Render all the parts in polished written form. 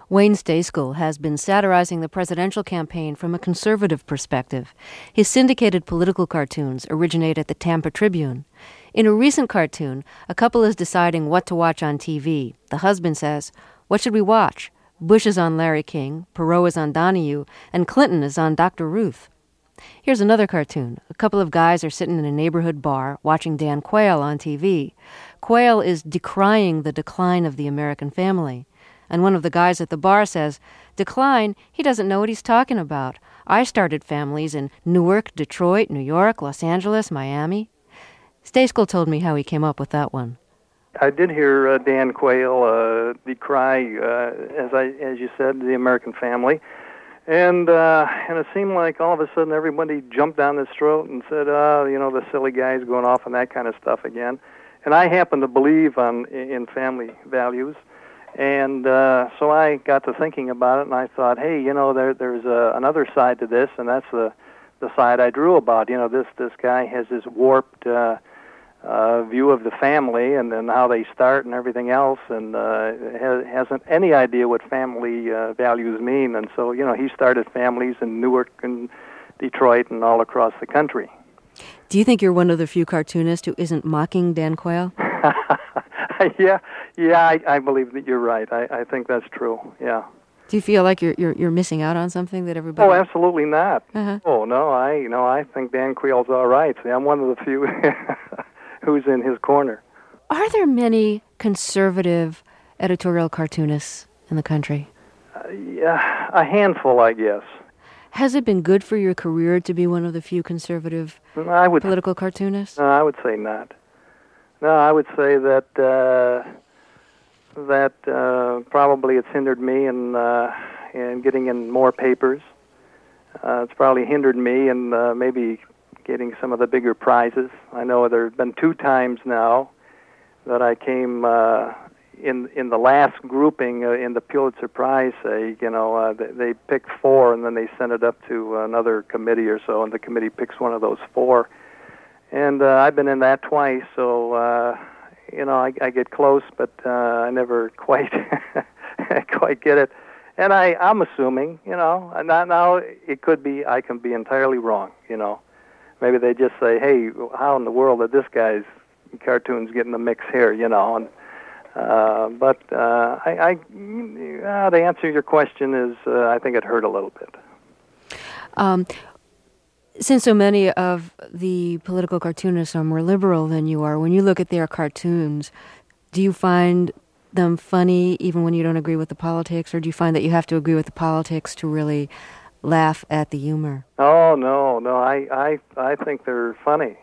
Wayne Stayskell has been satirizing the presidential campaign from a conservative perspective. His syndicated political cartoons originate at the Tampa Tribune. In a recent cartoon, a couple is deciding what to watch on TV. The husband says, "What should we watch? Bush is on Larry King, Perot is on Donahue, and Clinton is on Dr. Ruth." Here's another cartoon. A couple of guys are sitting in a neighborhood bar watching Dan Quayle on TV. Quayle is decrying the decline of the American family. And one of the guys at the bar says, "Decline? He doesn't know what he's talking about. I started families in Newark, Detroit, New York, Los Angeles, Miami." Stayskell told me how he came up with that one. I did hear Dan Quayle decry, as you said, the American family. And it seemed like all of a sudden everybody jumped down his throat and said, the silly guy's going off on that kind of stuff again. And I happen to believe in family values. And so I got to thinking about it, and I thought, hey, there's another side to this, and that's the side I drew about. This guy has this warped view of the family and then how they start and everything else, and hasn't any idea what family values mean. And so, he started families in Newark and Detroit and all across the country. Do you think you're one of the few cartoonists who isn't mocking Dan Quayle? Yeah, I believe that you're right. I think that's true. Yeah. Do you feel like you're missing out on something that everybody? Oh, absolutely not. Uh-huh. Oh no, I think Dan Quayle's all right. See, I'm one of the few who's in his corner. Are there many conservative editorial cartoonists in the country? Yeah, a handful, I guess. Has it been good for your career to be one of the few conservative political cartoonists? No, I would say not. No, I would say that probably it's hindered me in getting in more papers. It's probably hindered me in maybe getting some of the bigger prizes. I know there have been 2 times now that I came in the last grouping in the Pulitzer Prize. They pick 4 and then they send it up to another committee or so, and the committee picks one of those 4. And I've been in that twice, so I get close, but I never quite get it. And I'm assuming, now it could be I can be entirely wrong. Maybe they just say, "Hey, how in the world did this guy's cartoons get in the mix here?" And but to answer your question is, I think it hurt a little bit. Since so many of the political cartoonists are more liberal than you are, when you look at their cartoons, do you find them funny even when you don't agree with the politics, or do you find that you have to agree with the politics to really laugh at the humor? Oh, no. I think they're funny.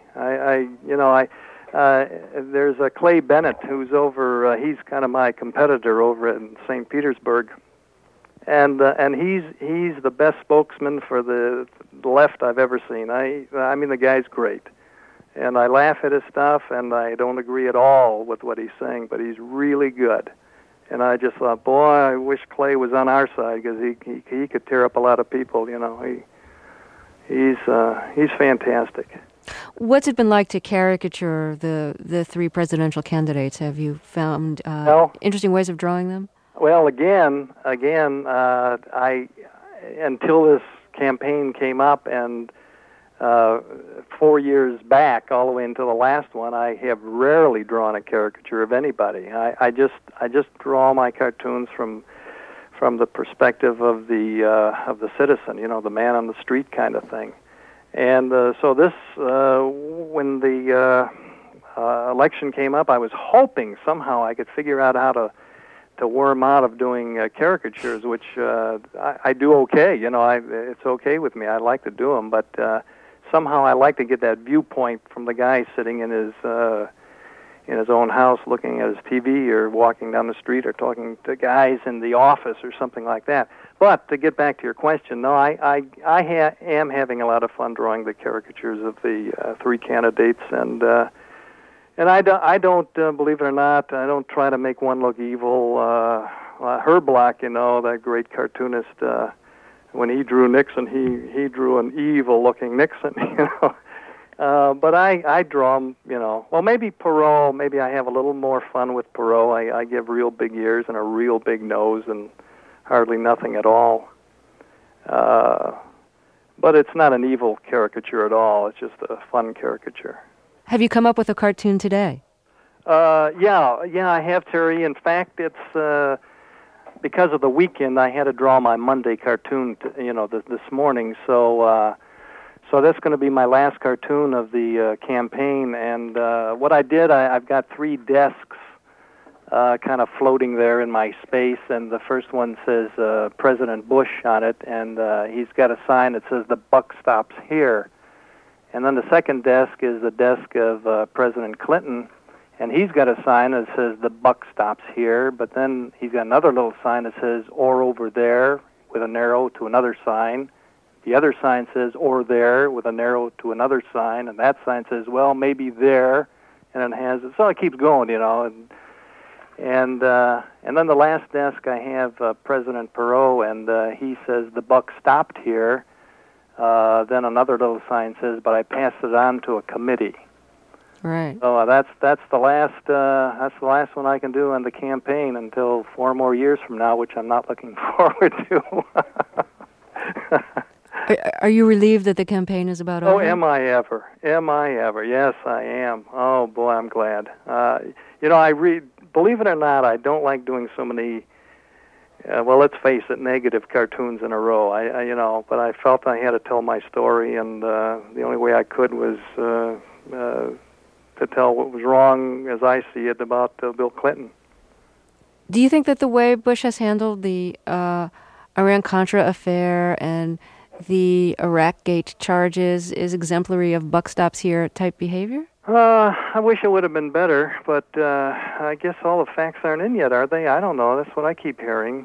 There's a Clay Bennett who's over. He's kind of my competitor over in St. Petersburg. And he's the best spokesman for the left I've ever seen. I mean, the guy's great. And I laugh at his stuff, and I don't agree at all with what he's saying, but he's really good. And I just thought, boy, I wish Clay was on our side, because he could tear up a lot of people. He's fantastic. What's it been like to caricature the 3 presidential candidates? Have you found interesting ways of drawing them? Well, again, I until this campaign came up, and 4 years back, all the way into the last one, I have rarely drawn a caricature of anybody. I just draw my cartoons from the perspective of the citizen, the man on the street kind of thing. And so this, when the election came up, I was hoping somehow I could figure out how to worm out of doing caricatures, which I do okay. It's okay with me. I like to do them, but somehow I like to get that viewpoint from the guy sitting in his own house looking at his TV, or walking down the street, or talking to guys in the office or something like that. But to get back to your question, no, I am having a lot of fun drawing the caricatures of the 3 candidates, and I don't believe it or not, I don't try to make one look evil. Herb Block, that great cartoonist, when he drew Nixon, he drew an evil-looking Nixon, But I draw him, well, maybe Perot, maybe I have a little more fun with Perot. I give real big ears and a real big nose and hardly nothing at all. But it's not an evil caricature at all. It's just a fun caricature. Have you come up with a cartoon today? Yeah, I have, Terry. In fact, it's because of the weekend. I had to draw my Monday cartoon, this morning. So that's going to be my last cartoon of the campaign. And what I did, I've got 3 desks kind of floating there in my space, and the first one says President Bush on it, and he's got a sign that says "The buck stops here." And then the second desk is the desk of President Clinton, and he's got a sign that says "The buck stops here," but then he's got another little sign that says "Or over there," with an arrow to another sign. The other sign says "Or there," with an arrow to another sign, and that sign says, "Well, maybe there," and it has it. So it keeps going, And then the last desk I have President Perot, and he says "The buck stopped here." Then another little sign says, "But I passed it on to a committee." Right. So that's the last one I can do on the campaign until 4 more years from now, which I'm not looking forward to. Are you relieved that the campaign is about over? Oh, am I ever? Am I ever? Yes, I am. Oh boy, I'm glad. Believe it or not, I don't like doing so many. Well, let's face it, negative cartoons in a row. But I felt I had to tell my story, and the only way I could was to tell what was wrong, as I see it, about Bill Clinton. Do you think that the way Bush has handled the Iran-Contra affair and the Iraq-gate charges is exemplary of buck stops here type behavior? I wish it would have been better, but I guess all the facts aren't in yet, are they? I don't know. That's what I keep hearing.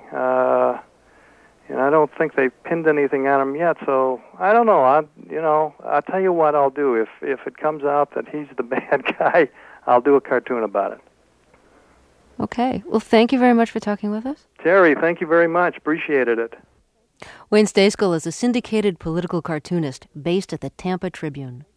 I don't think they've pinned anything on him yet, so I don't know. I'll tell you what I'll do. If it comes out that he's the bad guy, I'll do a cartoon about it. Okay. Well, thank you very much for talking with us. Terry, thank you very much. Appreciated it. Wayne Stejskal is a syndicated political cartoonist based at the Tampa Tribune.